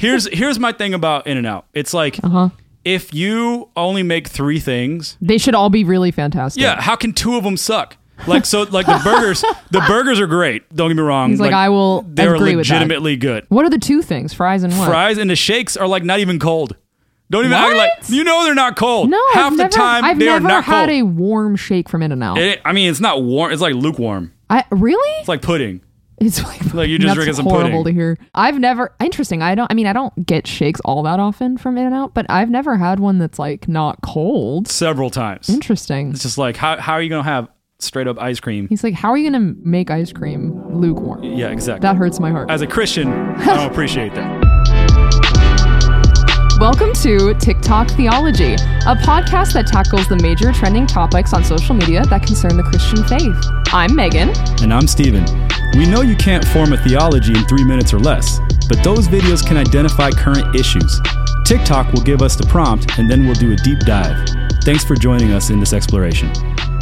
Here's my thing about In-N-Out. It's like, if you only make 3 things, they should all be really fantastic. Yeah, how can 2 of them suck? Like the burgers are great. Don't get me wrong. He's like I will. They're agree legitimately with that. good. What are the 2 things? Fries and what? Fries and the shakes are like not even cold. Don't even act like they're not cold. No, half the time I've they are not cold. I've never had a warm shake from In-N-Out. I mean, it's not warm. It's like lukewarm. Really? It's like pudding. It's like you're just drinking some horrible pudding. To hear. I've never. Interesting. I don't get shakes all that often from In-N-Out, but I've never had one that's like not cold. Several times. Interesting. It's just like how are you gonna have straight up ice cream? He's like, how are you gonna make ice cream lukewarm? Yeah, exactly. That hurts my heart. As a Christian, I don't appreciate that. Welcome to TikTok Theology, a podcast that tackles the major trending topics on social media that concern the Christian faith. I'm Megan. And I'm Steven. We know you can't form a theology in 3 minutes or less, but those videos can identify current issues. TikTok will give us the prompt, and then we'll do a deep dive. Thanks for joining us in this exploration.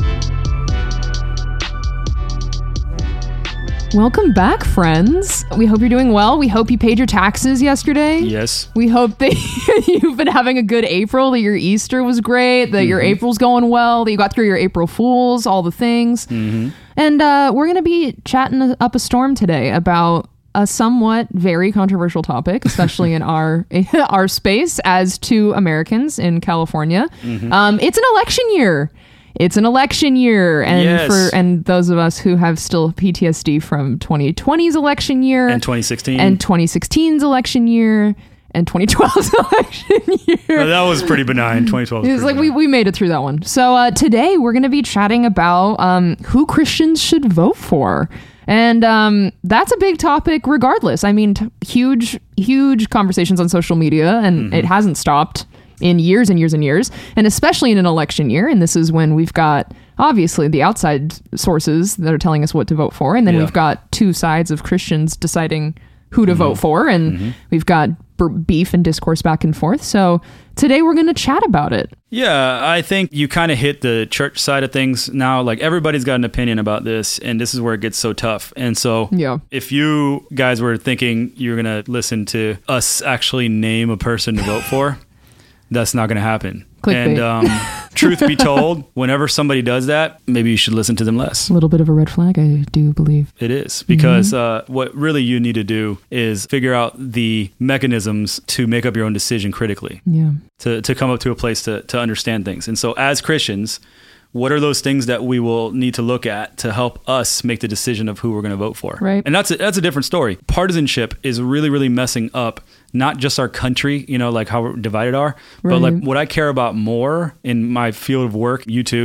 Welcome back, friends. We hope you're doing well. We hope you paid your taxes yesterday. Yes. We hope that you've been having a good April, that your Easter was great, that your April's going well, that you got through your April Fools, all the things. And we're going to be chatting up a storm today about a somewhat very controversial topic, especially in our space as 2 Americans in California. It's an election year. It's an election year, and yes. and those of us who have still PTSD from 2020's election year, and 2016, and 2016's election year, and 2012's election year. Oh, that was pretty benign. 2012. It was like we made it through that one. So today we're going to be chatting about who Christians should vote for. And that's a big topic regardless. I mean, huge conversations on social media, and it hasn't stopped in years and years and years, and especially in an election year. And this is when we've got, obviously, the outside sources that are telling us what to vote for. And then we've got 2 sides of Christians deciding who to vote for. And we've got beef and discourse back and forth. So today we're going to chat about it. Yeah, I think you kind of hit the church side of things now. Like, everybody's got an opinion about this, and this is where it gets so tough. And so if you guys were thinking you're going to listen to us actually name a person to vote for, that's not going to happen. Clickbait. And truth be told, whenever somebody does that, maybe you should listen to them less. A little bit of a red flag, I do believe. It is. Because what really you need to do is figure out the mechanisms to make up your own decision critically. Yeah. To come up to a place to understand things. And so as Christians, what are those things that we will need to look at to help us make the decision of who we're going to vote for? Right. And that's a different story. Partisanship is really, really messing up not just our country, like how we're divided are, but like what I care about more in my field of work, you too,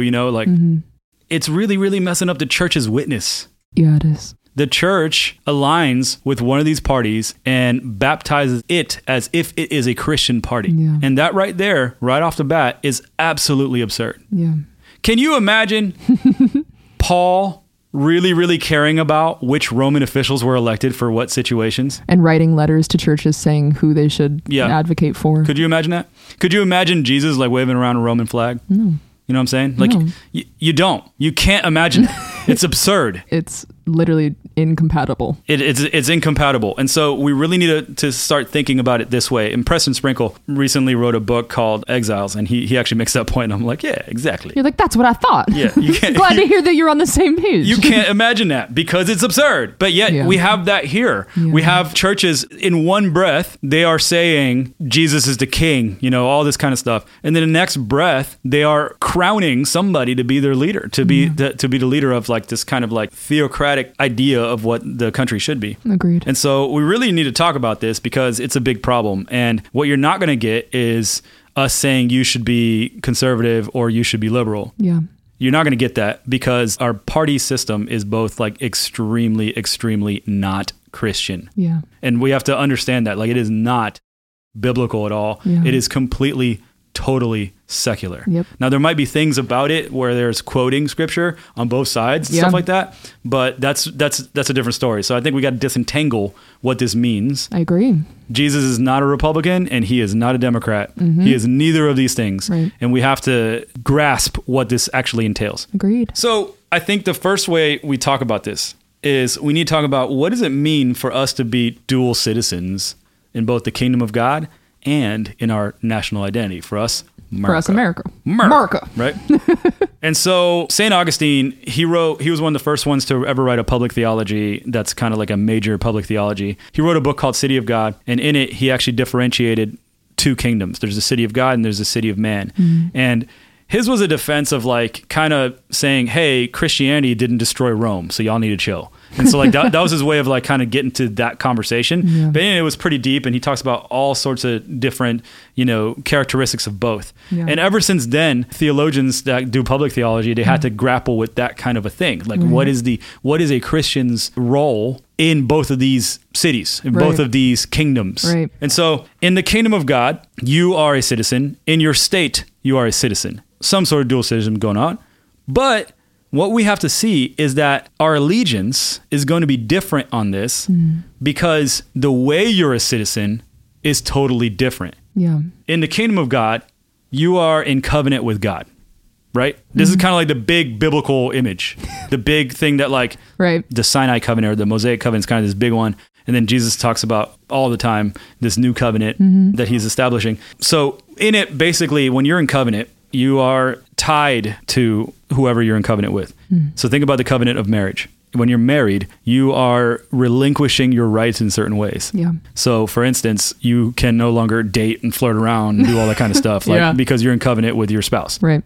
it's really, really messing up the church's witness. Yeah, it is. The church aligns with one of these parties and baptizes it as if it is a Christian party. Yeah. And that right there, right off the bat, is absolutely absurd. Yeah. Can you imagine Paul really, really caring about which Roman officials were elected for what situations? And writing letters to churches saying who they should advocate for. Could you imagine that? Could you imagine Jesus like waving around a Roman flag? No. You know what I'm saying? Like, no. You don't. You can't imagine it. It's absurd. It's literally incompatible. It's incompatible. And so we really need to start thinking about it this way. And Preston Sprinkle recently wrote a book called Exiles, and he actually makes that point. And I'm like, yeah, exactly. You're like, that's what I thought. Yeah. Glad to hear that you're on the same page. You can't imagine that because it's absurd. But yet we have that here. Yeah. We have churches in one breath, they are saying Jesus is the king, all this kind of stuff. And then the next breath, they are crowning somebody to be their leader, to be the leader of like this kind of like theocratic idea of what the country should be. Agreed. And so we really need to talk about this because it's a big problem. And what you're not going to get is us saying you should be conservative or you should be liberal. Yeah. You're not going to get that because our party system is both like extremely, extremely not Christian. Yeah. And we have to understand that. Like, it is not biblical at all. Yeah. It is completely, totally secular. Yep. Now, there might be things about it where there's quoting scripture on both sides, stuff like that, but that's a different story. So I think we got to disentangle what this means. I agree. Jesus is not a Republican and he is not a Democrat. He is neither of these things. Right. And we have to grasp what this actually entails. Agreed. So I think the first way we talk about this is we need to talk about what does it mean for us to be dual citizens in both the kingdom of God and in our national identity. For us, America. For us, America. America. Right? And so St. Augustine, he was one of the first ones to ever write a public theology that's kind of like a major public theology. He wrote a book called City of God, and in it, he actually differentiated two kingdoms. There's the city of God and there's the city of man. And his was a defense of like kind of saying, hey, Christianity didn't destroy Rome, so y'all need to chill. And so like that was his way of like kind of getting to that conversation. Yeah. But anyway, it was pretty deep, and he talks about all sorts of different, characteristics of both. Yeah. And ever since then, theologians that do public theology, they had to grapple with that kind of a thing. Like what is a Christian's role in both of these cities, in both of these kingdoms? Right. And so in the kingdom of God, you are a citizen. In your state, you are a citizen. Some sort of dual citizenship going on. But what we have to see is that our allegiance is going to be different on this because the way you're a citizen is totally different. Yeah. In the kingdom of God, you are in covenant with God, right? This is kind of like the big biblical image, the big thing that like the Sinai covenant or the Mosaic covenant is kind of this big one. And then Jesus talks about all the time this new covenant that he's establishing. So in it, basically, when you're in covenant, you are tied to whoever you're in covenant with. So think about the covenant of marriage. When you're married, you are relinquishing your rights in certain ways. Yeah. So for instance, you can no longer date and flirt around and do all that kind of stuff because you're in covenant with your spouse. Right.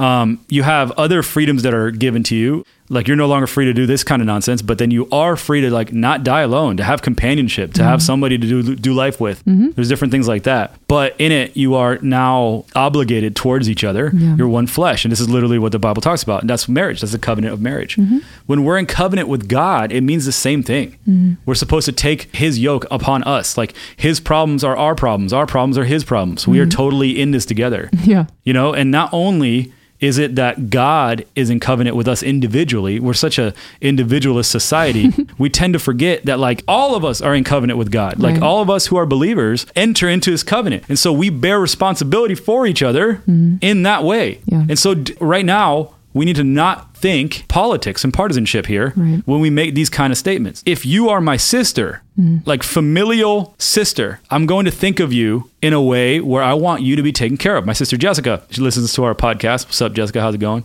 You have other freedoms that are given to you. Like you're no longer free to do this kind of nonsense, but then you are free to like not die alone, to have companionship, to have somebody to do life with. There's different things like that. But in it, you are now obligated towards each other. Yeah. You're one flesh. And this is literally what the Bible talks about. And that's marriage. That's the covenant of marriage. When we're in covenant with God, it means the same thing. We're supposed to take his yoke upon us. Like his problems are our problems. Our problems are his problems. We are totally in this together. Yeah. And not only is it that God is in covenant with us individually. We're such a individualist society. We tend to forget that like all of us are in covenant with God. Like all of us who are believers enter into his covenant. And so we bear responsibility for each other in that way. Yeah. And so right now, we need to not think politics and partisanship here when we make these kind of statements. If you are my sister, like familial sister, I'm going to think of you in a way where I want you to be taken care of. My sister Jessica, she listens to our podcast. What's up, Jessica? How's it going?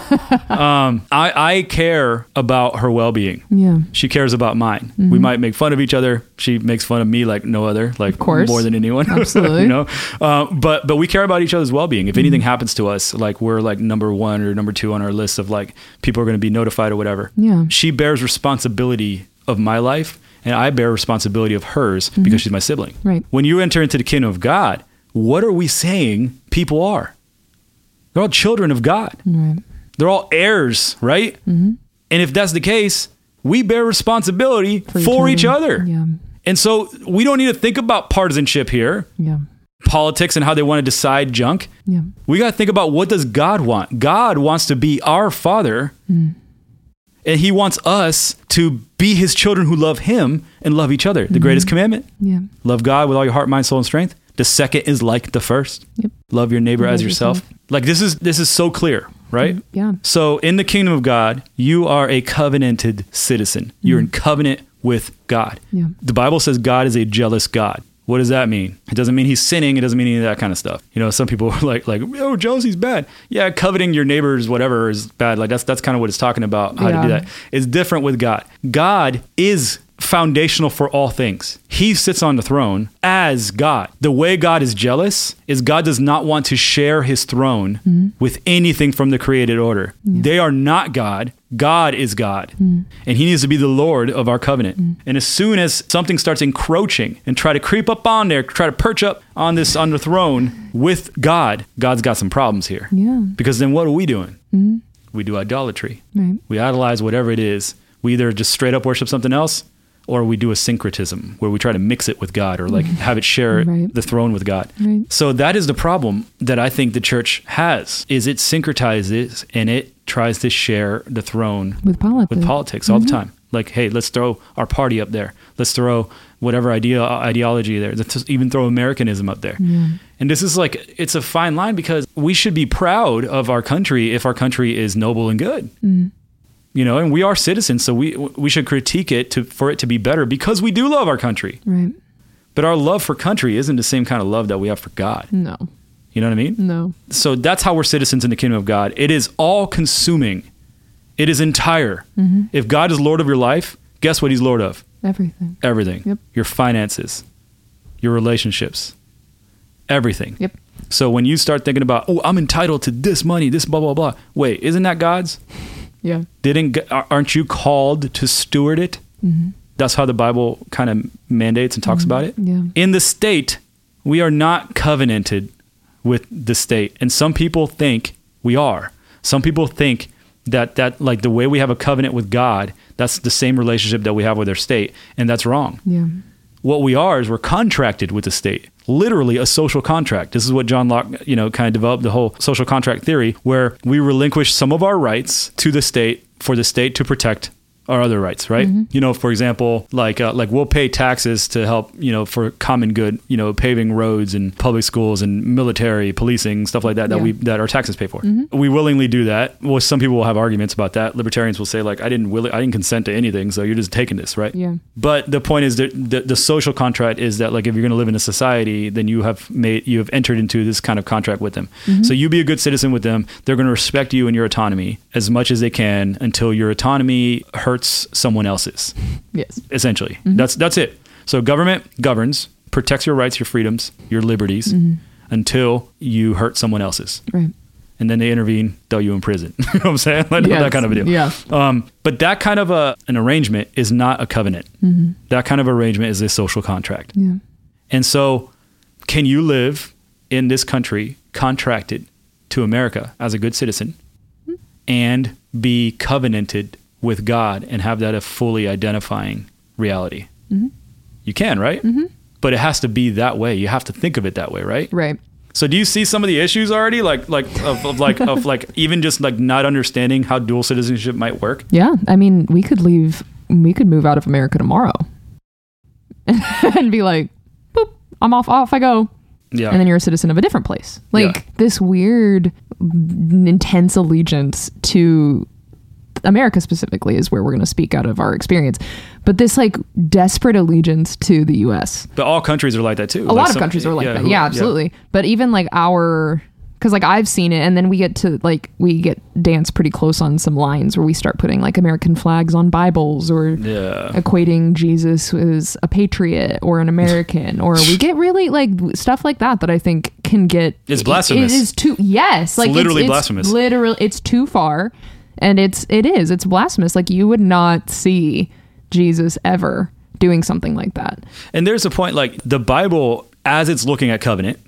I care about her well-being. Yeah. She cares about mine. We might make fun of each other. She makes fun of me like no other, like more than anyone. Absolutely. But we care about each other's well-being. If anything happens to us, like we're like number 1 or number 2 on our list of like people are going to be notified or whatever. Yeah. She bears responsibility of my life, and I bear responsibility of hers because she's my sibling. Right. When you enter into the kingdom of God, what are we saying people are? They're all children of God. Right. They're all heirs, right? And if that's the case, we bear responsibility for each other. Yeah. And so we don't need to think about partisanship here. Yeah. Politics and how they want to decide junk. Yeah. We got to think about, what does God want? God wants to be our Father. And he wants us to be his children who love him and love each other. The greatest commandment. Yeah. Love God with all your heart, mind, soul, and strength. The second is like the first. Yep. Love your neighbor as yourself. Like this is so clear, right? Yeah. So in the kingdom of God, you are a covenanted citizen. You're in covenant with God. Yeah. The Bible says God is a jealous God. What does that mean? It doesn't mean he's sinning. It doesn't mean any of that kind of stuff. Some people are like, oh, jealousy's bad. Yeah, coveting your neighbor's whatever is bad. Like that's kind of what it's talking about, how to do that. It's different with God. God is foundational for all things. He sits on the throne as God. The way God is jealous is God does not want to share his throne with anything from the created order. Yeah. They are not God. God is God. And he needs to be the Lord of our covenant. And as soon as something starts encroaching and try to creep up on there, try to perch up on the throne with God, God's got some problems here. Yeah. Because then what are we doing? We do idolatry. Right. We idolize whatever it is. We either just straight up worship something else, or we do a syncretism where we try to mix it with God or like have it share the throne with God. Right. So that is the problem that I think the church has, is it syncretizes and it tries to share the throne with politics all the time. Like, hey, let's throw our party up there. Let's throw whatever ideology there. Let's even throw Americanism up there. Yeah. And this is like, it's a fine line, because we should be proud of our country if our country is noble and good. And we are citizens, so we should critique it for it to be better, because we do love our country. Right. But our love for country isn't the same kind of love that we have for God. No. You know what I mean? No. So that's how we're citizens in the kingdom of God. It is all consuming. It is entire. Mm-hmm. If God is Lord of your life, guess what he's Lord of? Everything. Everything. Yep. Your finances, your relationships, everything. Yep. So when you start thinking about, oh, I'm entitled to this money, this blah, blah, blah. Wait, isn't that God's? Yeah. Aren't you called to steward it? Mm-hmm. That's how the Bible kind of mandates and talks about it. Yeah. In the state, we are not covenanted with the state. And some people think we are. Some people think that like the way we have a covenant with God, that's the same relationship that we have with our state. And that's wrong. Yeah. What we are is we're contracted with the state, literally a social contract. This is what John Locke, kind of developed the whole social contract theory, where we relinquish some of our rights to the state for the state to protect our other rights, right? Mm-hmm. For example, like we'll pay taxes to help, for common good, paving roads and public schools and military, policing, stuff like that, that our taxes pay for. Mm-hmm. We willingly do that. Well, some people will have arguments about that. Libertarians will say like, I didn't consent to anything, so you're just taking this, right? Yeah. But the point is that the social contract is that like, if you're going to live in a society, then you have entered into this kind of contract with them. Mm-hmm. So you be a good citizen with them. They're going to respect you and your autonomy as much as they can until your autonomy hurts someone else's. Yes. Essentially. Mm-hmm. That's it. So government governs, protects your rights, your freedoms, your liberties until you hurt someone else's. Right. And then they intervene, throw you in prison. You know what I'm saying? Like that kind of a deal. Yeah. But that kind of an arrangement is not a covenant. Mm-hmm. That kind of arrangement is a social contract. Yeah. And so can you live in this country contracted to America as a good citizen and be covenanted with God and have that a fully identifying reality? Mm-hmm. You can, right? Mm-hmm. But it has to be that way. You have to think of it that way, right? Right. So do you see some of the issues already, of even just like not understanding how dual citizenship might work? Yeah, I mean, we could move out of America tomorrow and be like, boop, I'm off I go. Yeah. And then you're a citizen of a different place. This weird, intense allegiance to America specifically is where we're going to speak out of our experience. But this like desperate allegiance to the US. But all countries are like that too. A lot of countries are like that. Yeah, absolutely. Yeah. But even like because like I've seen it, and then we get danced pretty close on some lines where we start putting like American flags on Bibles or equating Jesus as a patriot or an American, or we get really like stuff like that I think can get... It's blasphemous. It is too... Yes. Like, it's literally blasphemous. Literally, it's too far. And it's blasphemous. Like you would not see Jesus ever doing something like that. And there's a point, like the Bible, as it's looking at covenant,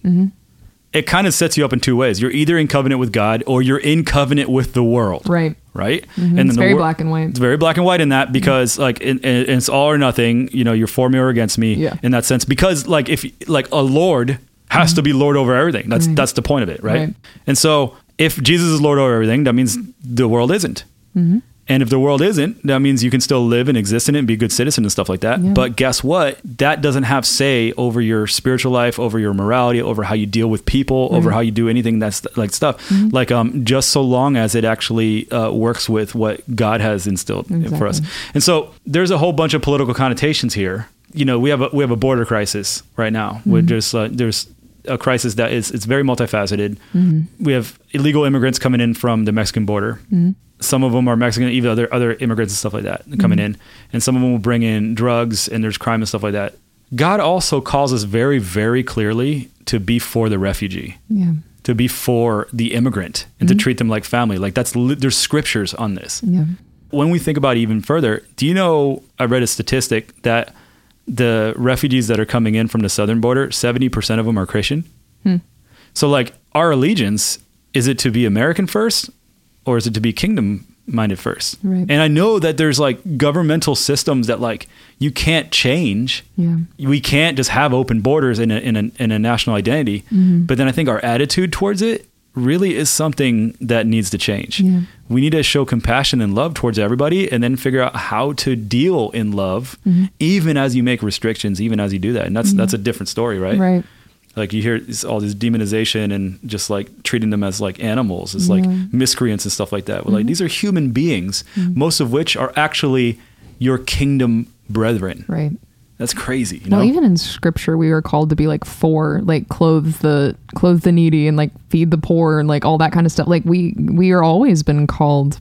it kind of sets you up in two ways. You're either in covenant with God or you're in covenant with the world. Right. Right. Mm-hmm. And it's very black and white. It's very black and white in that, because like it's all or nothing. You're for me or against me in that sense. Because like if like a Lord has to be Lord over everything. That's the point of it, right? And so if Jesus is Lord over everything, that means the world isn't. Mm-hmm. And if the world isn't, that means you can still live and exist in it and be a good citizen and stuff like that. Yeah. But guess what? That doesn't have say over your spiritual life, over your morality, over how you deal with people, over how you do anything that's like stuff. Mm-hmm. Like just so long as it actually works with what God has instilled for us. And so there's a whole bunch of political connotations here. We have a border crisis right now. Mm-hmm. There's a crisis that it's very multifaceted. Mm-hmm. We have illegal immigrants coming in from the Mexican border. Mm-hmm. Some of them are Mexican, even other immigrants and stuff like that coming in. And some of them will bring in drugs, and there's crime and stuff like that. God also calls us very, very clearly to be for the refugee, to be for the immigrant, and to treat them like family. Like there's scriptures on this. Yeah. When we think about it even further, do you know, I read a statistic that the refugees that are coming in from the southern border, 70% of them are Christian. So like our allegiance, is it to be American first, or is it to be kingdom minded first? Right. And I know that there's like governmental systems that like you can't change. Yeah. We can't just have open borders in a national identity. Mm-hmm. But then I think our attitude towards it really is something that needs to change. Yeah. We need to show compassion and love towards everybody, and then figure out how to deal in love, even as you make restrictions, even as you do that. And that's a different story, right? Right. Like you hear all this demonization and just like treating them as like animals, as like miscreants and stuff like that. But like these are human beings, most of which are actually your kingdom brethren. Right. That's crazy. Well, even in scripture, we were called to be like for, like, clothe the needy and like feed the poor and like all that kind of stuff. Like we are always been called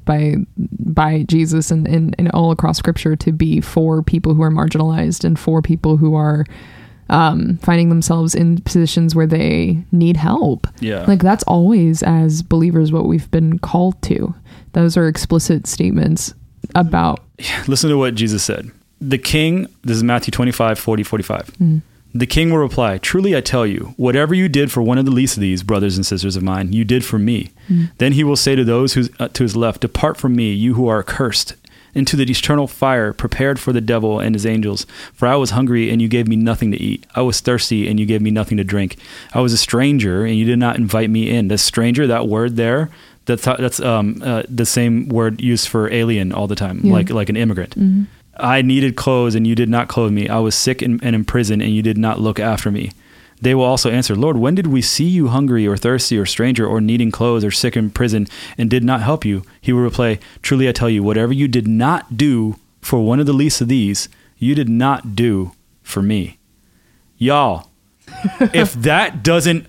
by Jesus and all across scripture to be for people who are marginalized and for people who are finding themselves in positions where they need help. Yeah. Like that's always, as believers, what we've been called to. Those are explicit statements about. Listen to what Jesus said. The king, this is Matthew 25, 40, 45. The king will reply, truly I tell you, whatever you did for one of the least of these brothers and sisters of mine, you did for me. Then he will say to those who's to his left, depart from me, you who are accursed, into the eternal fire prepared for the devil and his angels. For I was hungry and you gave me nothing to eat. I was thirsty and you gave me nothing to drink. I was a stranger and you did not invite me in. The stranger, that word there, that's the same word used for alien all the time, like an immigrant. I needed clothes and you did not clothe me. I was sick and in prison and you did not look after me. They will also answer, Lord, when did we see you hungry or thirsty or stranger or needing clothes or sick in prison and did not help you? He will reply, truly I tell you, whatever you did not do for one of the least of these, you did not do for me. Y'all, if that doesn't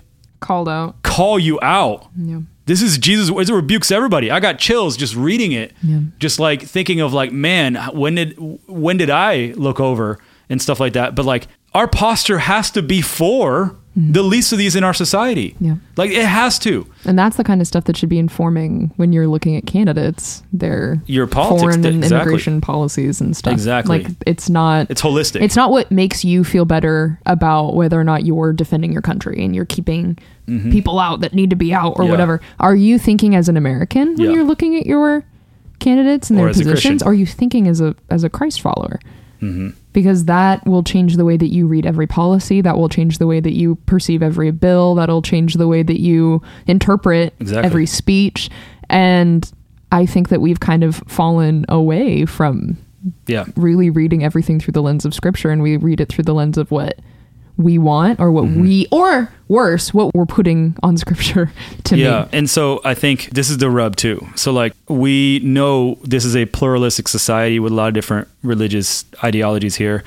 call you out, this is Jesus. It rebukes everybody. I got chills just reading it. Just like thinking of like, man, when did I look over and stuff like that? But like our posture has to be for the least of these in our society. Like it has to. And that's the kind of stuff that should be informing when you're looking at candidates, your politics, foreign and immigration policies and stuff. Exactly. Like it's holistic. It's not what makes you feel better about whether or not you're defending your country and you're keeping people out that need to be out or whatever. Are you thinking as an American when you're looking at your candidates and their positions? Or are you thinking as a Christ follower? Because that will change the way that you read every policy. That will change the way that you perceive every bill. That'll change the way that you interpret every speech. And I think that we've kind of fallen away from really reading everything through the lens of scripture, and we read it through the lens of what we want or what or worse, what we're putting on scripture to me. And so I think this is the rub too. So like we know this is a pluralistic society with a lot of different religious ideologies here.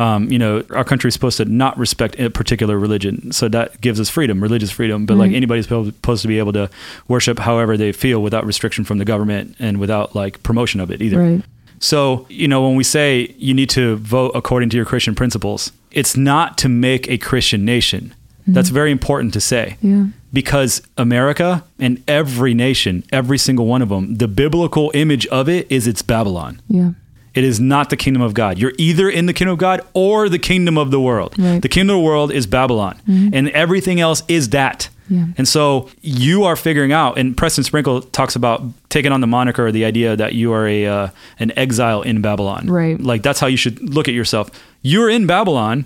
Our country is supposed to not respect a particular religion. So that gives us freedom, religious freedom. But like anybody's supposed to be able to worship however they feel without restriction from the government and without like promotion of it either. Right. So, when we say you need to vote according to your Christian principles, it's not to make a Christian nation. That's very important to say. Because America and every nation, every single one of them, the biblical image of it is it's Babylon. It is not the kingdom of God. You're either in the kingdom of God or the kingdom of the world. The kingdom of the world is Babylon. And everything else is that. And so you are figuring out, and Preston Sprinkle talks about taking on the moniker or the idea that you are an exile in Babylon. Right. Like that's how you should look at yourself. You're in Babylon.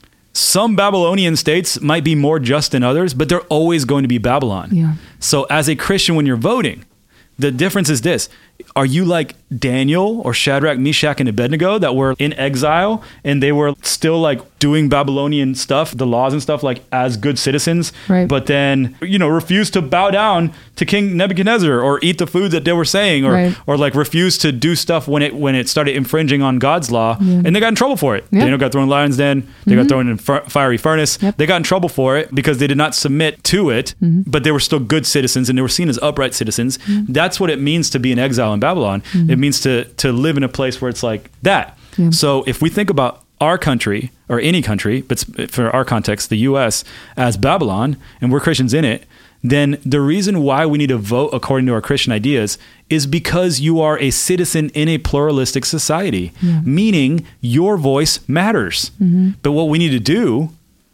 Some Babylonian states might be more just than others, but they're always going to be Babylon. So as a Christian, when you're voting, the difference is this. Are you like Daniel or Shadrach, Meshach, and Abednego that were in exile and they were still like doing Babylonian stuff, the laws and stuff, like as good citizens, but then, refused to bow down to King Nebuchadnezzar or eat the food that they were saying or like refused to do stuff when it started infringing on God's law and they got in trouble for it. Daniel got thrown in the lion's den. They got thrown in a fiery furnace. They got in trouble for it because they did not submit to it, but they were still good citizens and they were seen as upright citizens. That's what it means to be an exile in Babylon. It means to live in a place where it's like that. So if we think about our country or any country, but for our context, the U.S. as Babylon, and we're Christians in it, then the reason why we need to vote according to our Christian ideas is because you are a citizen in a pluralistic society, meaning your voice matters. But what we need to do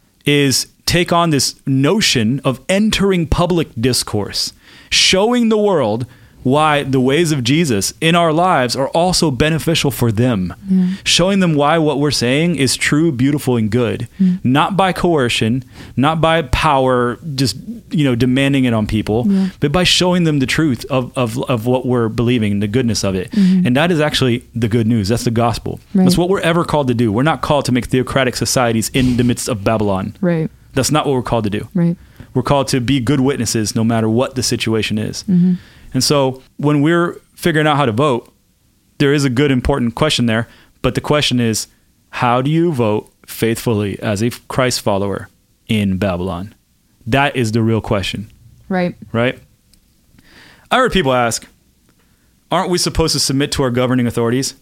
is take on this notion of entering public discourse, showing the world why the ways of Jesus in our lives are also beneficial for them, showing them why what we're saying is true, beautiful, and good, not by coercion, not by power, just demanding it on people, but by showing them the truth of what we're believing, the goodness of it. And that is actually the good news. That's the gospel. That's what we're ever called to do. We're not called to make theocratic societies in the midst of Babylon. That's not what we're called to do. We're called to be good witnesses no matter what the situation is. And so when we're figuring out how to vote, there is a good, important question there. But the question is, how do you vote faithfully as a Christ follower in Babylon? That is the real question. Right. Right? I heard people ask, aren't we supposed to submit to our governing authorities?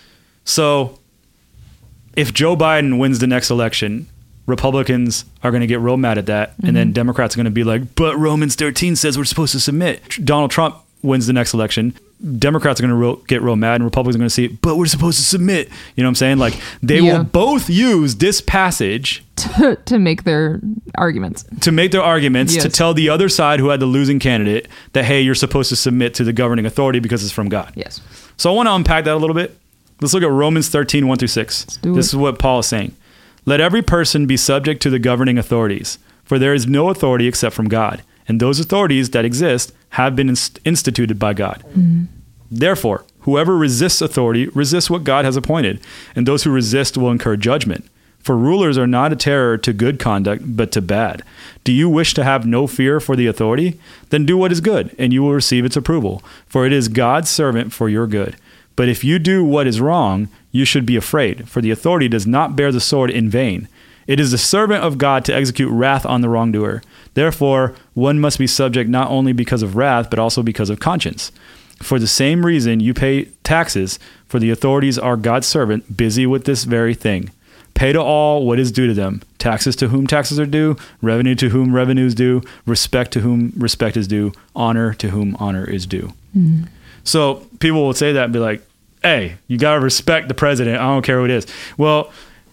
So if Joe Biden wins the next election, Republicans are going to get real mad at that. And then Democrats are going to be like, but Romans 13 says we're supposed to submit. Donald Trump wins the next election. Democrats are going to get real mad, and Republicans are going to see, but we're supposed to submit. You know what I'm saying? Like, they will both use this passage to make their arguments. Yes. To tell the other side who had the losing candidate that, hey, you're supposed to submit to the governing authority because it's from God. Yes. So I want to unpack that a little bit. Let's look at Romans 13, 1-6. This is what Paul is saying. Let every person be subject to the governing authorities, for there is no authority except from God, and those authorities that exist have been instituted by God. Mm-hmm. Therefore, whoever resists authority resists what God has appointed, and those who resist will incur judgment. For rulers are not a terror to good conduct, but to bad. Do you wish to have no fear for the authority? Then do what is good, and you will receive its approval, for it is God's servant for your good. But if you do what is wrong, you should be afraid, for the authority does not bear the sword in vain. It is the servant of God to execute wrath on the wrongdoer. Therefore, one must be subject not only because of wrath, but also because of conscience. For the same reason you pay taxes, for the authorities are God's servant, busy with this very thing. Pay to all what is due to them. Taxes to whom taxes are due, revenue to whom revenue is due, respect to whom respect is due, honor to whom honor is due. Mm. So people will say that and be like, hey, you got to respect the president. I don't care who it is. Well,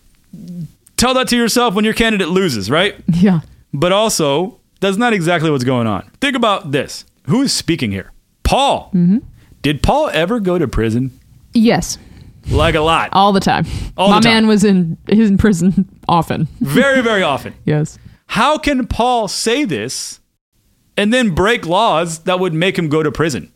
tell that to yourself when your candidate loses, right? Yeah. But also, that's not exactly what's going on. Think about this. Who is speaking here? Paul. Mm-hmm. Did Paul ever go to prison? Yes. Like a lot. All the time. My man was in prison often. Very, very often. Yes. How can Paul say this and then break laws that would make him go to prison?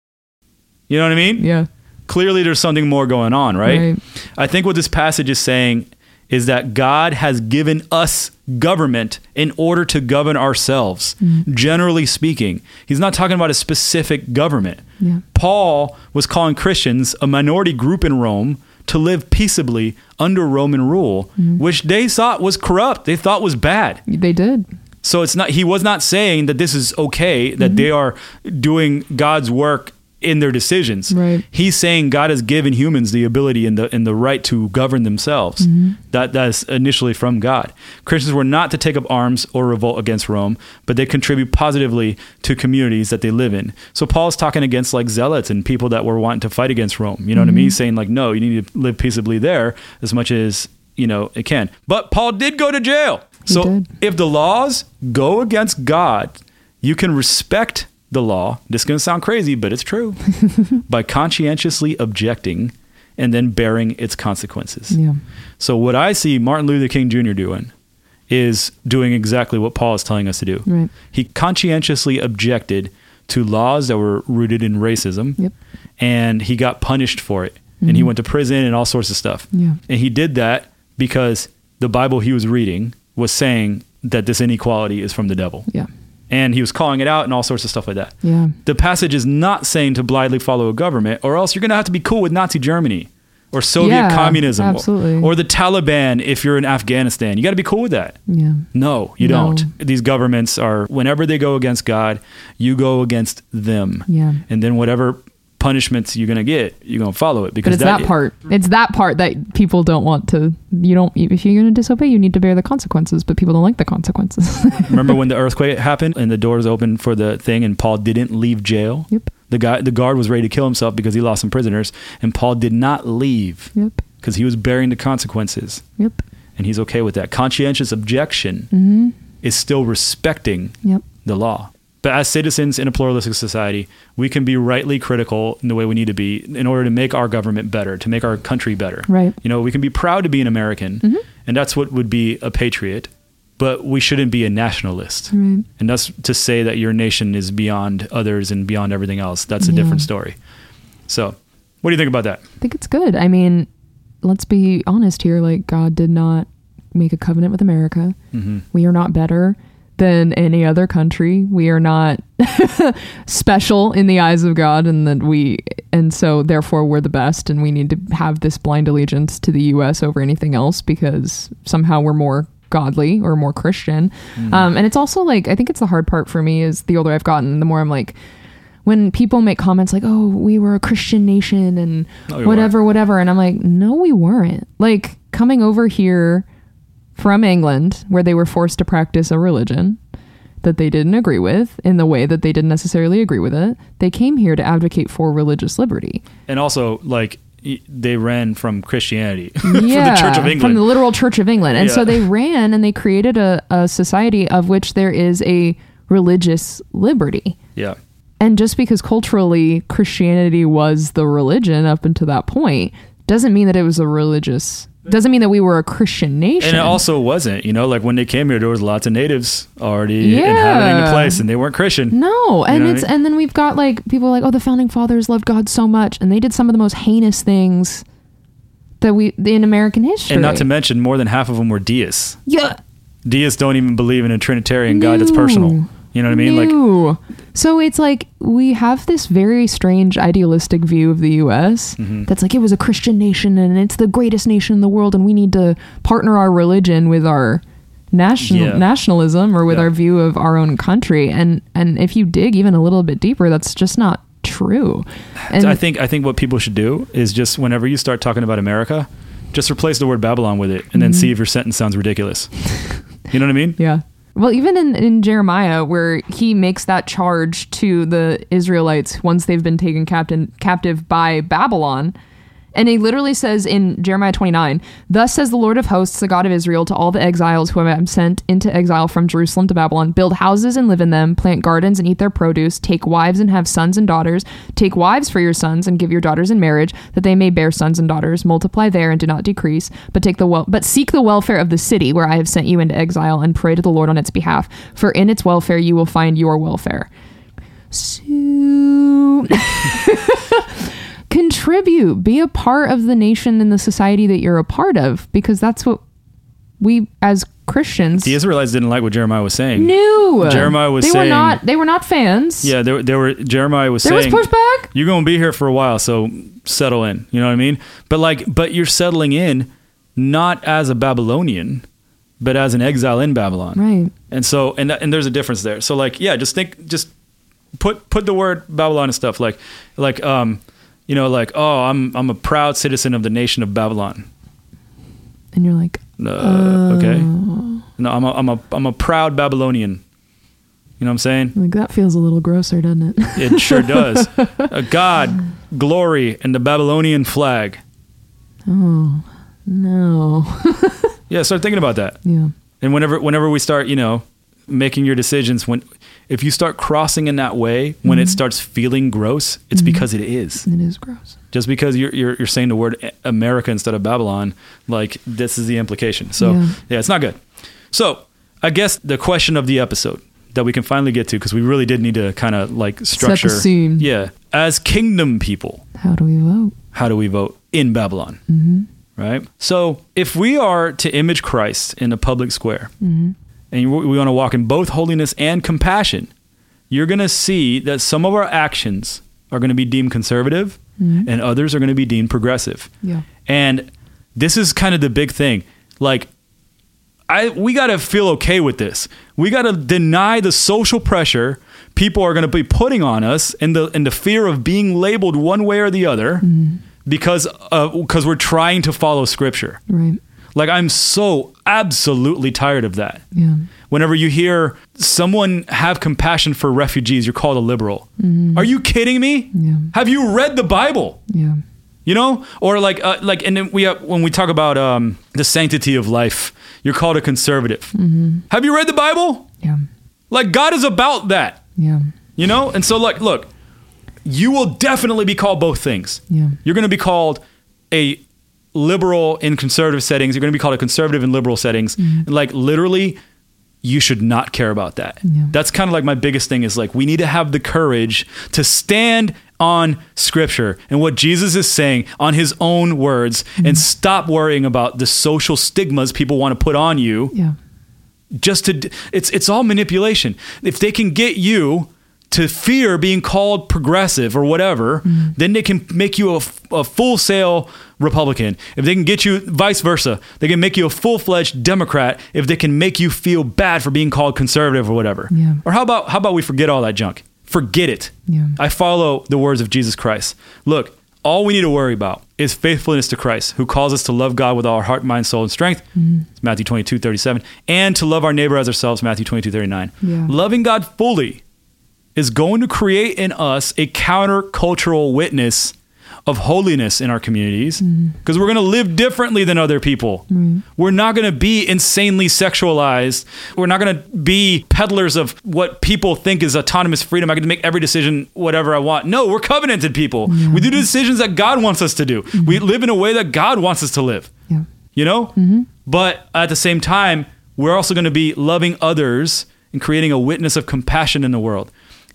You know what I mean? Yeah. Clearly there's something more going on, right? I think what this passage is saying is that God has given us government in order to govern ourselves, generally speaking. He's not talking about a specific government. Yeah. Paul was calling Christians, a minority group in Rome, to live peaceably under Roman rule, which they thought was corrupt. They thought was bad. They did. So it's not. He was not saying that this is okay, that they are doing God's work in their decisions. Right. He's saying God has given humans the ability and the right to govern themselves. That is initially from God. Christians were not to take up arms or revolt against Rome, but they contribute positively to communities that they live in. So Paul's talking against like zealots and people that were wanting to fight against Rome. You know what I mean? He's saying like, no, you need to live peaceably there as much as, you know, it can. But Paul did go to jail. So if the laws go against God, you can respect the law. This is going to sound crazy, but it's true. By conscientiously objecting and then bearing its consequences. Yeah. So what I see Martin Luther King Jr. doing is doing exactly what Paul is telling us to do. Right. He conscientiously objected to laws that were rooted in racism, and he got punished for it. And he went to prison and all sorts of stuff. Yeah. And he did that because the Bible he was reading was saying that this inequality is from the devil. Yeah. And he was calling it out and all sorts of stuff like that. Yeah. The passage is not saying to blindly follow a government, or else you're going to have to be cool with Nazi Germany or Soviet communism or the Taliban if you're in Afghanistan. You got to be cool with that. Yeah. No, you don't. These governments are, whenever they go against God, you go against them. Yeah. And then whatever punishments you're going to get, you're going to follow it. Because but it's that part that people don't want to, if you're going to disobey, you need to bear the consequences, but people don't like the consequences. Remember when the earthquake happened and the doors opened for the thing and Paul didn't leave jail? Yep. The guard was ready to kill himself because he lost some prisoners, and Paul did not leave. Yep. Because he was bearing the consequences. Yep. And he's okay with that. Conscientious objection is still respecting the law. But as citizens in a pluralistic society, we can be rightly critical in the way we need to be in order to make our government better, to make our country better. Right. You know, we can be proud to be an American, and that's what would be a patriot, but we shouldn't be a nationalist. Right. And that's to say that your nation is beyond others and beyond everything else. That's a different story. So what do you think about that? I think it's good. I mean, let's be honest here. Like, God did not make a covenant with America. We are not better than any other country. We are not special in the eyes of God, and so therefore we're the best, and we need to have this blind allegiance to the US over anything else because somehow we're more godly or more Christian. And it's also like, I think it's the hard part for me is the older I've gotten, the more I'm like, when people make comments like, oh, we were a Christian nation and whatever. And I'm like, no, we weren't. Like coming over here from England where they were forced to practice a religion that they didn't agree with in the way that they didn't necessarily agree with it. They came here to advocate for religious liberty. And also like they ran from Christianity, from the Church of England. From the literal Church of England. And so they ran and they created a society of which there is a religious liberty. Yeah. And just because culturally Christianity was the religion up until that point doesn't mean that it was doesn't mean that we were a Christian nation. And it also wasn't, like when they came here, there was lots of natives already inhabiting the place and they weren't Christian. No. And and then we've got like people like, oh, the founding fathers loved God so much. And they did some of the most heinous things that in American history. And not to mention more than half of them were deists. Yeah. Deists don't even believe in a Trinitarian God that's personal. You know what I mean? So it's like we have this very strange idealistic view of the U.S. That's like it was a Christian nation and it's the greatest nation in the world and we need to partner our religion with our nationalism or with our view of our own country. And if you dig even a little bit deeper, that's just not true. And I think what people should do is just whenever you start talking about America, just replace the word Babylon with it and then see if your sentence sounds ridiculous. You know what I mean? Yeah. Well, even in Jeremiah, where he makes that charge to the Israelites once they've been taken captive by Babylon, and he literally says in Jeremiah 29, thus says the Lord of hosts, the God of Israel, to all the exiles who I have sent into exile from Jerusalem to Babylon, build houses and live in them, plant gardens and eat their produce, take wives and have sons and daughters, take wives for your sons and give your daughters in marriage, that they may bear sons and daughters, multiply there and do not decrease, but seek the welfare of the city where I have sent you into exile and pray to the Lord on its behalf, for in its welfare you will find your welfare. So contribute, be a part of the nation and the society that you're a part of, because that's what we as Christians. The Israelites didn't like what Jeremiah was saying. No, Jeremiah was saying they were not fans. Yeah, Jeremiah was saying there was pushback. You're going to be here for a while, so settle in. You know what I mean? But you're settling in not as a Babylonian, but as an exile in Babylon. Right. And so and there's a difference there. So just put the word Babylon and stuff like I'm a proud citizen of the nation of Babylon. And you're like, okay. No, I'm a proud Babylonian. You know what I'm saying? Like that feels a little grosser, doesn't it? It sure does. God, glory, and the Babylonian flag. Oh, no. Yeah, start thinking about that. Yeah. And whenever we start, making your decisions, if you start crossing in that way, when it starts feeling gross, it's because it is. It is gross. Just because you're saying the word America instead of Babylon, like this is the implication. So yeah, it's not good. So I guess the question of the episode that we can finally get to, because we really did need to kind of like structure. Set the scene. Yeah. As kingdom people. How do we vote? How do we vote in Babylon? Mm-hmm. Right? So if we are to image Christ in a public square, and we want to walk in both holiness and compassion, you're going to see that some of our actions are going to be deemed conservative and others are going to be deemed progressive. Yeah. And this is kind of the big thing. Like, we got to feel okay with this. We got to deny the social pressure people are going to be putting on us and the fear of being labeled one way or the other because we're trying to follow scripture. Right. Like, I'm so absolutely tired of that. Yeah. Whenever you hear someone have compassion for refugees, you're called a liberal. Are you kidding me? Yeah. Have you read the Bible? Yeah. You know, or and then when we talk about the sanctity of life, you're called a conservative. Have you read the Bible? Yeah. Like, God is about that. Yeah. You know, and so look, you will definitely be called both things. Yeah. You're going to be called a liberal in conservative settings. You're going to be called a conservative in liberal settings. And like, literally, you should not care about that. Yeah. That's kind of like my biggest thing is like, we need to have the courage to stand on scripture and what Jesus is saying on his own words and stop worrying about the social stigmas people want to put on you. Yeah. it's all manipulation. If they can get you to fear being called progressive or whatever, then they can make you a full sail Republican. If they can get you vice versa, they can make you a full-fledged Democrat if they can make you feel bad for being called conservative or whatever. Yeah. Or how about we forget all that junk? Forget it. Yeah. I follow the words of Jesus Christ. Look, all we need to worry about is faithfulness to Christ, who calls us to love God with all our heart, mind, soul, and strength. It's Matthew 22:37. And to love our neighbor as ourselves, Matthew 22:39. Yeah. Loving God fully is going to create in us a countercultural witness of holiness in our communities, because we're going to live differently than other people. We're not going to be insanely sexualized. We're not going to be peddlers of what people think is autonomous freedom. I get to make every decision whatever I want. No, we're covenanted people. We do the decisions that God wants us to do. We live in a way that God wants us to live. Yeah. You know? But at the same time, we're also going to be loving others and creating a witness of compassion in the world.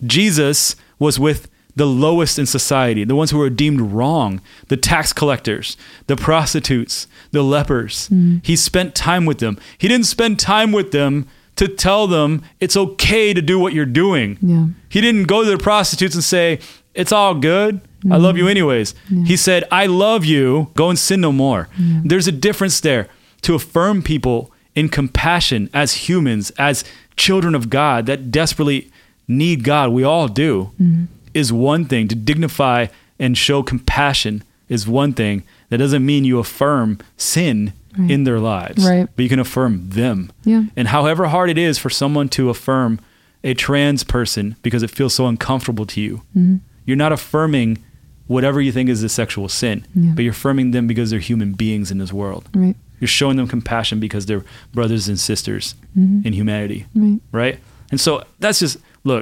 Jesus was with the lowest in society, the ones who were deemed wrong, the tax collectors, the prostitutes, the lepers. He spent time with them. He didn't spend time with them to tell them it's okay to do what you're doing. Yeah. He didn't go to the prostitutes and say, it's all good. I love you anyways. He said, I love you. Go and sin no more. There's a difference there to affirm people in compassion as humans, as children of God that desperately need God. We all do. Is one thing. To dignify and show compassion is one thing. That doesn't mean you affirm sin in their lives, but you can affirm them. Yeah. And however hard it is for someone to affirm a trans person because it feels so uncomfortable to you, you're not affirming whatever you think is a sexual sin, but you're affirming them because they're human beings in this world. Right. You're showing them compassion because they're brothers and sisters in humanity, right? And so that's just, look,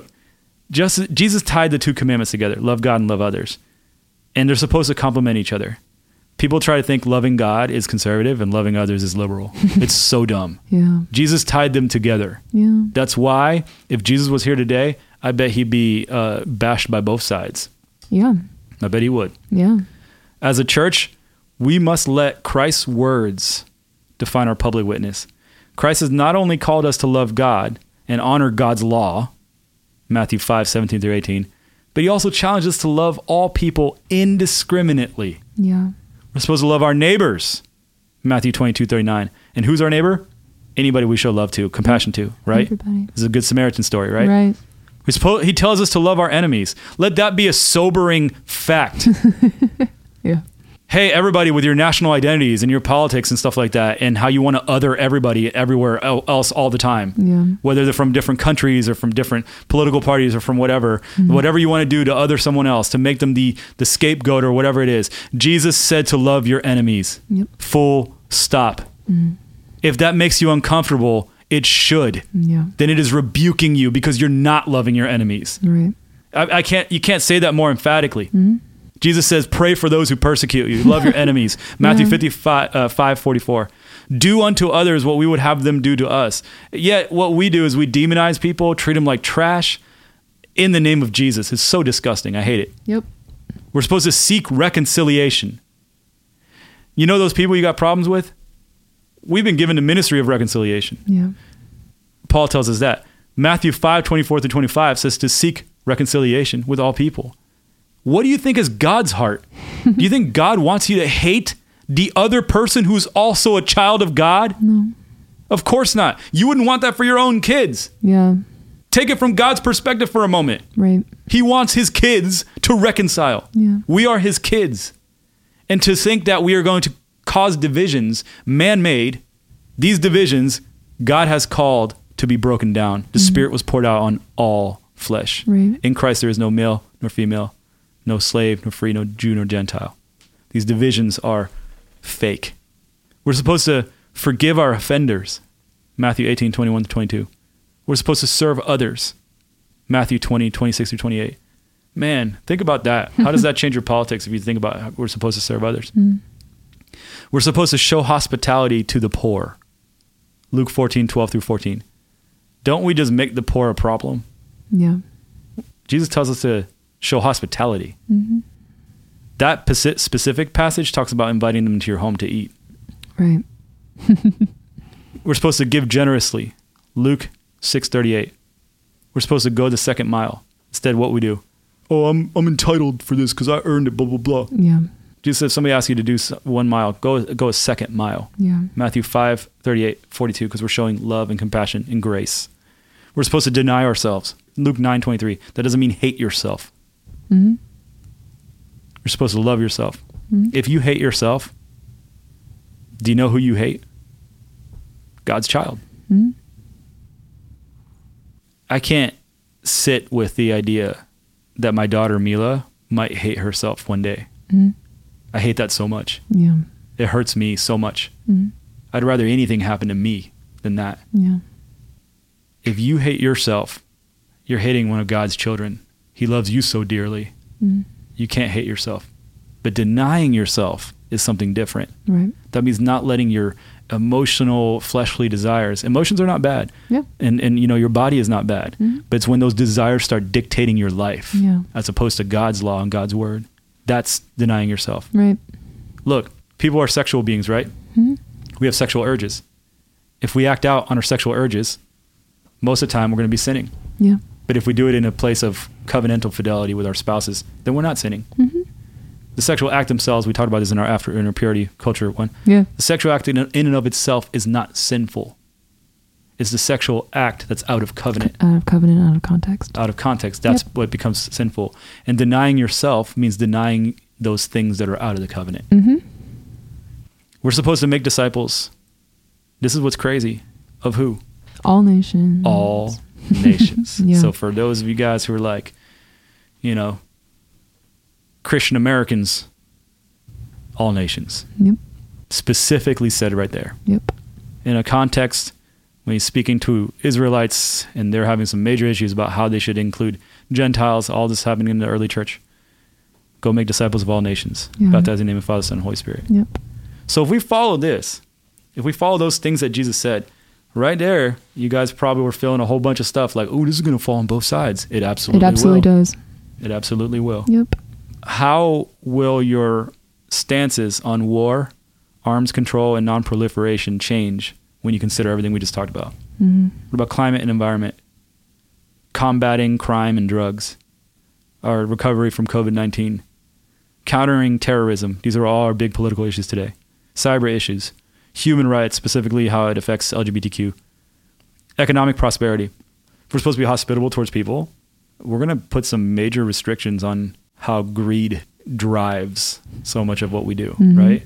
Jesus tied the two commandments together, love God and love others. And they're supposed to complement each other. People try to think loving God is conservative and loving others is liberal. It's so dumb. Yeah. Jesus tied them together. Yeah. That's why if Jesus was here today, I bet he'd be bashed by both sides. Yeah. I bet he would. Yeah. As a church, we must let Christ's words define our public witness. Christ has not only called us to love God and honor God's law, Matthew 5:17-18, but he also challenged us to love all people indiscriminately. Yeah. We're supposed to love our neighbors, Matthew 22:39. And who's our neighbor? Anybody we show love to, compassion to, right? Everybody. This is a Good Samaritan story, right? Right. He tells us to love our enemies. Let that be a sobering fact. Yeah. Hey, everybody, with your national identities and your politics and stuff like that, and how you want to other everybody everywhere else all the time, whether they're from different countries or from different political parties or from whatever you want to do to other someone else, to make them the scapegoat or whatever it is. Jesus said to love your enemies. Full stop. If that makes you uncomfortable, it should. Then it is rebuking you because you're not loving your enemies. Right. You can't say that more emphatically. Jesus says, pray for those who persecute you. Love your enemies. Matthew 5:44. Do unto others what we would have them do to us. Yet what we do is we demonize people, treat them like trash in the name of Jesus. It's so disgusting. I hate it. Yep. We're supposed to seek reconciliation. You know those people you got problems with? We've been given the ministry of reconciliation. Yeah. Paul tells us that. Matthew 5:24-25 says to seek reconciliation with all people. What do you think is God's heart? Do you think God wants you to hate the other person who's also a child of God? No. Of course not. You wouldn't want that for your own kids. Yeah. Take it from God's perspective for a moment. Right. He wants his kids to reconcile. Yeah. We are his kids. And to think that we are going to cause divisions, man-made, these divisions, God has called to be broken down. The Spirit was poured out on all flesh. Right. In Christ there is no male nor female, no slave, no free, no Jew, nor Gentile. These divisions are fake. We're supposed to forgive our offenders, Matthew 18:21-22. We're supposed to serve others, Matthew 20:26-28. Man, think about that. How does that change your politics if you think about how we're supposed to serve others? We're supposed to show hospitality to the poor, Luke 14:12-14. Don't we just make the poor a problem? Yeah. Jesus tells us to show hospitality. That specific passage talks about inviting them to your home to eat. Right. We're supposed to give generously, Luke 6:38. We're supposed to go the second mile. Instead, what we do? Oh, I'm entitled for this because I earned it, blah, blah, blah. Yeah. Jesus said, if somebody asks you to do 1 mile, go a second mile. Yeah. Matthew 5:38, 42, because we're showing love and compassion and grace. We're supposed to deny ourselves. Luke 9:23. That doesn't mean hate yourself. Mm-hmm. You're supposed to love yourself. Mm-hmm. If you hate yourself, do you know who you hate? God's child. Mm-hmm. I can't sit with the idea that my daughter Mila might hate herself one day. Mm-hmm. I hate that so much. Yeah. It hurts me so much. Mm-hmm. I'd rather anything happen to me than that. Yeah. If you hate yourself, you're hating one of God's children. He loves you so dearly. Mm-hmm. You can't hate yourself. But denying yourself is something different. Right. That means not letting your emotional, fleshly desires. Emotions are not bad. Yeah. And you know, your body is not bad. Mm-hmm. But it's when those desires start dictating your life, Yeah. as opposed to God's law and God's word. That's denying yourself. Right. Look, people are sexual beings, right? Mm-hmm. We have sexual urges. If we act out on our sexual urges, most of the time we're going to be sinning. Yeah. But if we do it in a place of covenantal fidelity with our spouses, then we're not sinning. Mm-hmm. The sexual act themselves, we talked about this in our After Inner Purity Culture one. Yeah. The sexual act in and of itself is not sinful. It's the sexual act that's out of covenant. Out of covenant, out of context. Out of context. That's what becomes sinful. And denying yourself means denying those things that are out of the covenant. Mm-hmm. We're supposed to make disciples. This is what's crazy. Of who? All nations. All nations. Yeah. So for those of you guys who are like, you know, Christian Americans, all nations. Yep. Specifically said right there. Yep. In a context when he's speaking to Israelites and they're having some major issues about how they should include Gentiles, all this happening in the early church. Go make disciples of all nations. Yeah. Baptize in the name of the Father, Son, and Holy Spirit. Yep. So if we follow this, if we follow those things that Jesus said, right there, you guys probably were feeling a whole bunch of stuff like, oh, this is going to fall on both sides. It absolutely will. Does. It absolutely will. Yep. How will your stances on war, arms control, and non-proliferation change when you consider everything we just talked about? Mm-hmm. What about climate and environment? Combating crime and drugs? Our recovery from COVID-19? Countering terrorism? These are all our big political issues today. Cyber issues. Human rights, specifically how it affects LGBTQ. Economic prosperity. If we're supposed to be hospitable towards people, we're going to put some major restrictions on how greed drives so much of what we do, Mm-hmm. right?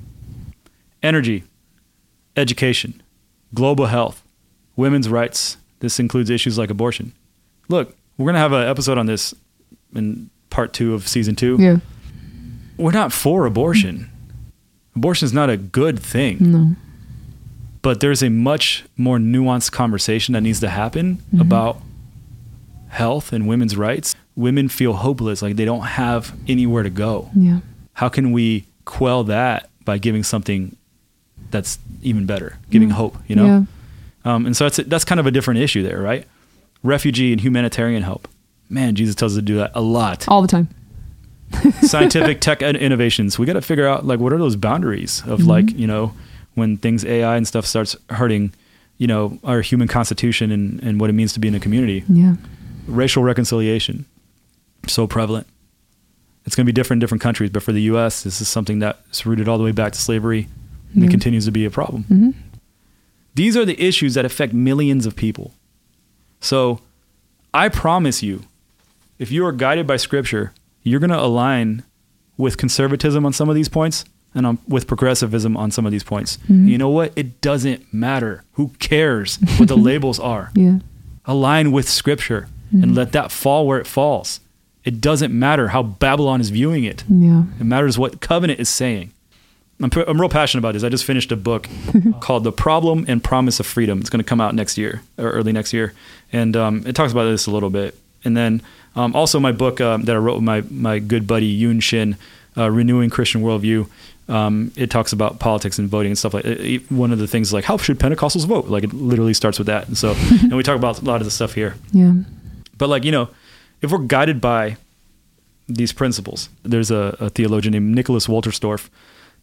Energy, education, global health, women's rights. This includes issues like abortion. Look, we're going to have an episode on this in part 2 of season 2. Yeah. We're not for abortion. Abortion is not a good thing. No. But there's a much more nuanced conversation that needs to happen Mm-hmm. about health and women's rights. Women feel hopeless, like they don't have anywhere to go. Yeah. How can we quell that by giving something that's even better, giving hope, you know? Yeah. And so that's kind of a different issue there, right? Refugee and humanitarian help. Man, Jesus tells us to do that a lot. All the time. Scientific tech innovations. We got to figure out, like, what are those boundaries of Mm-hmm. like, you know, when things AI and stuff starts hurting, you know, our human constitution and what it means to be in a community. Yeah. Racial reconciliation. So prevalent. It's going to be different in different countries, but for the U.S., this is something that's rooted all the way back to slavery and Yeah. it continues to be a problem. Mm-hmm. These are the issues that affect millions of people. So I promise you, if you are guided by Scripture, you're going to align with conservatism on some of these points and with progressivism on some of these points. Mm-hmm. You know what? It doesn't matter. Who cares what the labels are? Yeah. Align with Scripture and let that fall where it falls. It doesn't matter how Babylon is viewing it. Yeah. It matters what covenant is saying. I'm real passionate about this. I just finished a book called The Problem and Promise of Freedom. It's going to come out next year or early next year. And it talks about this a little bit. And then also my book that I wrote with my good buddy Yoon Shin, Renewing Christian Worldview. It talks about politics and voting and stuff like that. One of the things is like, how should Pentecostals vote? Like, it literally starts with that. And so, and we talk about a lot of the stuff here. Yeah. But like, you know, if we're guided by these principles, there's a theologian named Nicholas Wolterstorff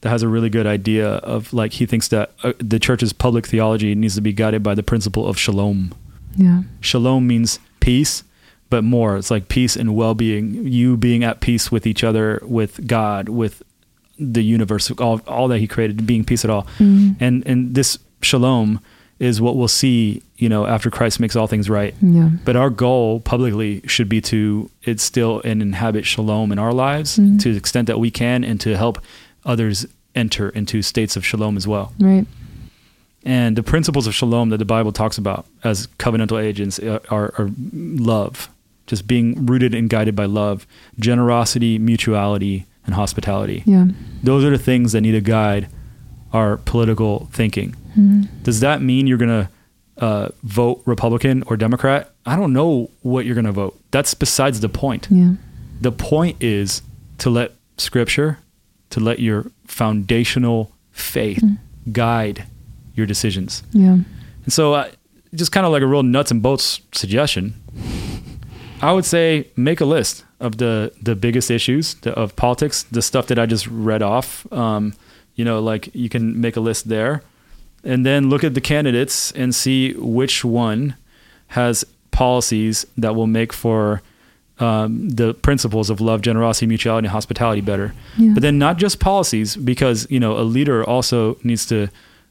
that has a really good idea of like, he thinks that the church's public theology needs to be guided by the principle of shalom. Yeah. Shalom means peace, but more, it's like peace and well-being, you being at peace with each other, with God, with the universe, all that he created, being peace at all. And this shalom is what we'll see, after Christ makes all things right. Yeah. But our goal publicly should be to instill and inhabit shalom in our lives to the extent that we can, and to help others enter into states of shalom as well. Right. And the principles of shalom that the Bible talks about as covenantal agents are love, just being rooted and guided by love, generosity, mutuality, and hospitality. Yeah. Those are the things that need to guide our political thinking. Does that mean you're going to vote Republican or Democrat? I don't know what you're going to vote. That's besides the point. Yeah. The point is to let Scripture, to let your foundational faith guide your decisions. Yeah. And so just kind of like a real nuts and bolts suggestion, I would say make a list of the biggest issues of politics, the stuff that I just read off. Like you can make a list there, and then look at the candidates and see which one has policies that will make for the principles of love, generosity, mutuality, and hospitality better. Yeah. But then not just policies, because, a leader also needs to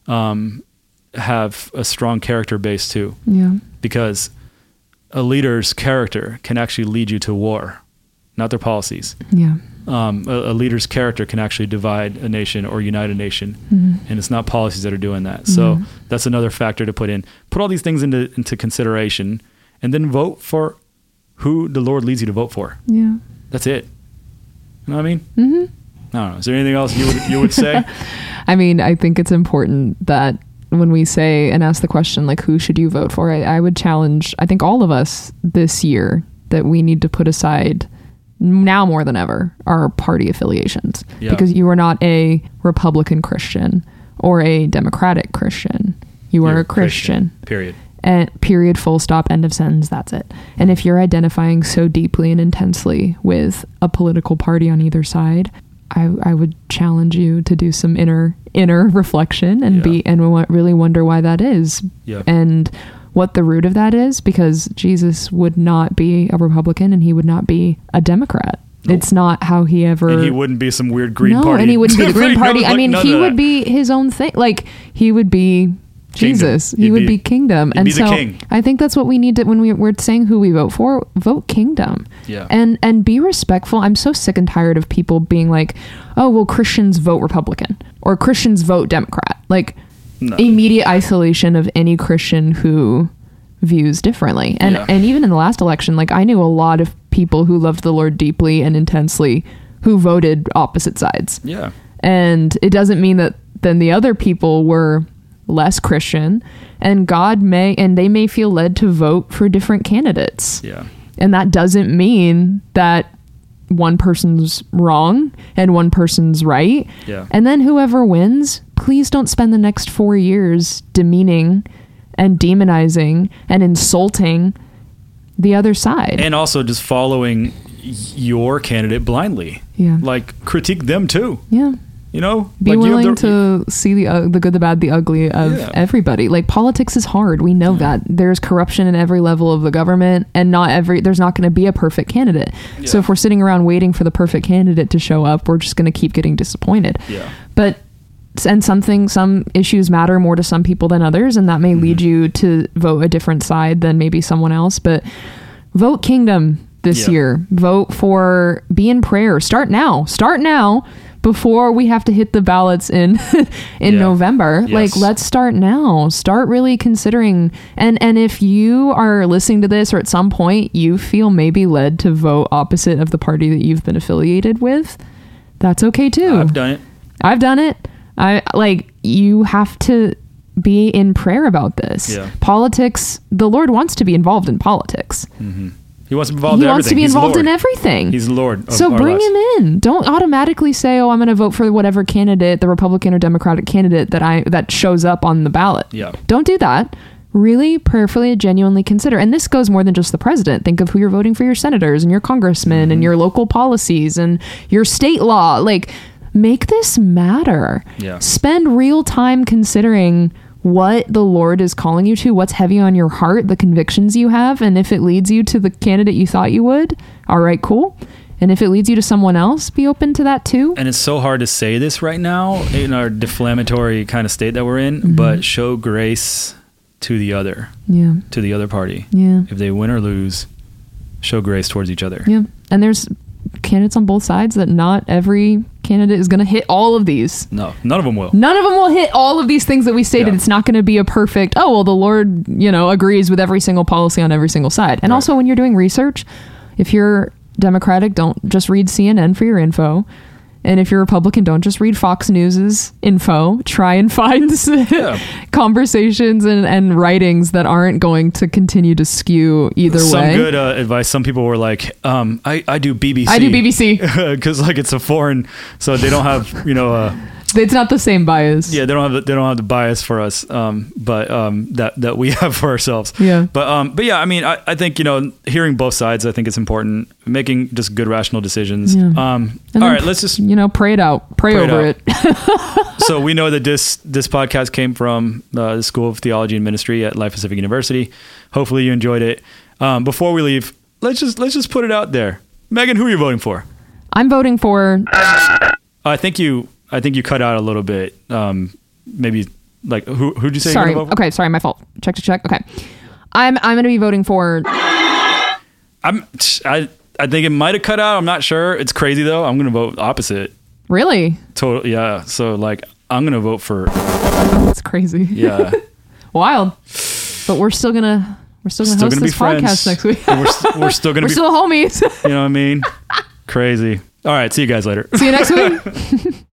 have a strong character base too. Yeah. Because a leader's character can actually lead you to war, not their policies. Yeah. A leader's character can actually divide a nation or unite a nation, and it's not policies that are doing that. So that's another factor to put in. Put all these things into consideration, and then vote for who the Lord leads you to vote for. Yeah. That's it. You know what I mean? I don't know. Is there anything else you would say? I mean, I think it's important that when we say and ask the question, like, who should you vote for? I would challenge, I think, all of us this year that we need to put aside, now more than ever, our party affiliations. Yeah. Because you are not a Republican Christian or a Democratic Christian. You're a Christian. Period. And period, full stop, end of sentence, that's it. And if you're identifying so deeply and intensely with a political party on either side, I would challenge you to do some inner reflection and really wonder why that is. Yeah. And what the root of that is, because Jesus would not be a Republican and he would not be a Democrat. Nope. It's not how he ever... And he wouldn't be some weird Green Party. No, and he wouldn't be the Green Party. I mean, he would be his own thing. Like, he would be Jesus. He would be kingdom. And so I think that's what we need to, when we're saying who we vote for, vote kingdom. Yeah. And be respectful. I'm so sick and tired of people being like, oh, well, Christians vote Republican or Christians vote Democrat. Like, immediate isolation of any Christian who views differently. And even in the last election, like, I knew a lot of people who loved the Lord deeply and intensely who voted opposite sides. Yeah. And it doesn't mean that then the other people were less Christian, and they may feel led to vote for different candidates. Yeah. And that doesn't mean that one person's wrong and one person's right. Yeah. And then whoever wins, please don't spend the next 4 years demeaning and demonizing and insulting the other side. And also just following your candidate blindly. Yeah. Like, critique them too. Yeah. Be willing to see the good, the bad, the ugly of everybody. Like, politics is hard. We know that there's corruption in every level of the government, and there's not going to be a perfect candidate. Yeah. So if we're sitting around waiting for the perfect candidate to show up, we're just going to keep getting disappointed. Yeah. But some issues matter more to some people than others, and that may lead you to vote a different side than maybe someone else. But vote kingdom this year. Vote for, be in prayer. Start now. Before we have to hit the ballots in November. Yes. Like, let's start now. Start really considering. And if you are listening to this, or at some point you feel maybe led to vote opposite of the party that you've been affiliated with, that's okay too. I've done it. You have to be in prayer about this. Yeah. Politics, the Lord wants to be involved in politics. Mm-hmm. He wants to be involved in everything. He's the Lord. So bring him in. Don't automatically say, "Oh, I'm going to vote for whatever candidate, the Republican or Democratic candidate that shows up on the ballot." Yeah. Don't do that. Really, prayerfully, genuinely consider. And this goes more than just the president. Think of who you're voting for, your senators and your congressmen and your local policies and your state law. Like, make this matter. Yeah. Spend real time considering what the Lord is calling you to, what's heavy on your heart, the convictions you have, and if it leads you to the candidate you thought you would, all right, cool. And if it leads you to someone else, be open to that too. And it's so hard to say this right now in our deflammatory kind of state that we're in, but show grace to the other. Yeah. To the other party. Yeah. If they win or lose, show grace towards each other. Yeah. And there's candidates on both sides that not every candidate is going to hit all of these. No, none of them will. None of them will hit all of these things that we stated. Yeah. It's not going to be a perfect, oh, well, the Lord, agrees with every single policy on every single side. And also when you're doing research, if you're Democratic, don't just read CNN for your info. And if you're Republican, don't just read Fox News's info. Try and find conversations and writings that aren't going to continue to skew either way. Some good advice. Some people were like, I do BBC. I do BBC. Because it's a foreign, so they don't have, it's not the same bias. Yeah, they don't have the bias for us, but that we have for ourselves. Yeah. But yeah, I mean, I think hearing both sides, I think it's important. Making just good rational decisions. Yeah. All right, let's just pray it out. Pray over it. So we know that this podcast came from the School of Theology and Ministry at Life Pacific University. Hopefully you enjoyed it. Before we leave, let's just put it out there. Megan, who are you voting for? I'm voting for. I think you cut out a little bit. Maybe like who'd you say? Sorry. You're gonna vote for? Okay. Sorry. My fault. Check. Okay. I'm going to be voting for. I think it might have cut out. I'm not sure. It's crazy though. I'm going to vote opposite. Really? Total. Yeah. So like I'm going to vote for. That's crazy. Yeah. Wild. But we're still gonna host this podcast next week. we're still gonna we're still homies. You know what I mean? Crazy. All right. See you guys later. See you next week.